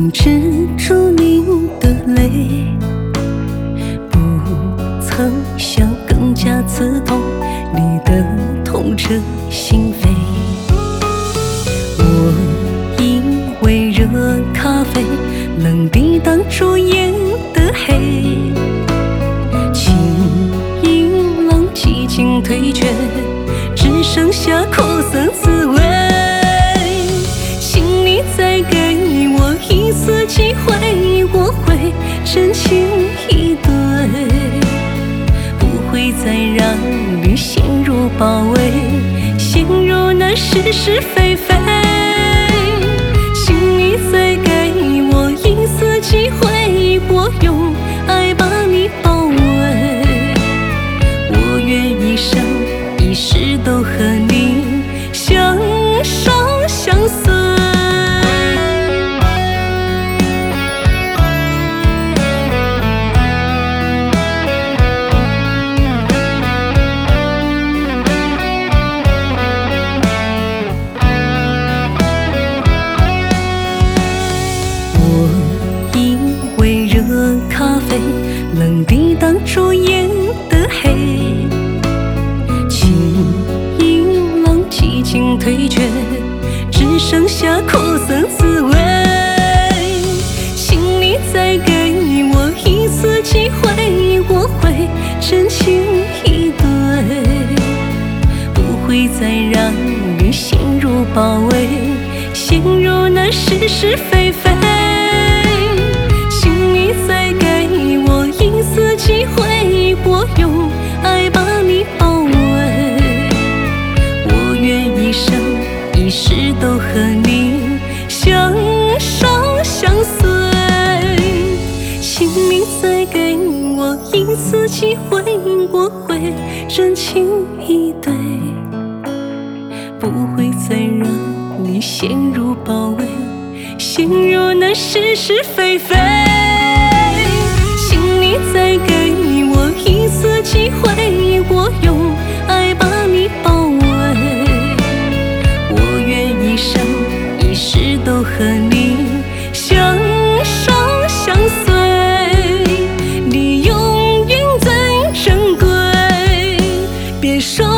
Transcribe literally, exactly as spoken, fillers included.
曾止住您的泪，不曾想更加刺痛你的痛彻心扉。我以为热咖啡能抵挡住夜的黑，情意浪几经退却，只剩下苦涩滋味。请你再给我一次机会，我会真情以对，不会再让你陷入包围，陷入那是是非非。请你再给我一次机会，我用爱把你包围，我愿一生一世都和你相守相随。咖啡能抵挡住夜的黑，情意浪几经退却，只剩下苦涩滋味。请你再给我一次机会，我会真情以对，不会再让你陷入包围，陷入那是是非非。再给我一次机会，我用爱把你包围，我愿一生一世都和你相守相随。请你再给我一次机会，我会真情以对，不会再让你陷入包围，陷入那是是非非。再给我一次机会，我用爱把你包围，我愿一生一世都和你相守相随。你永远最珍贵，别说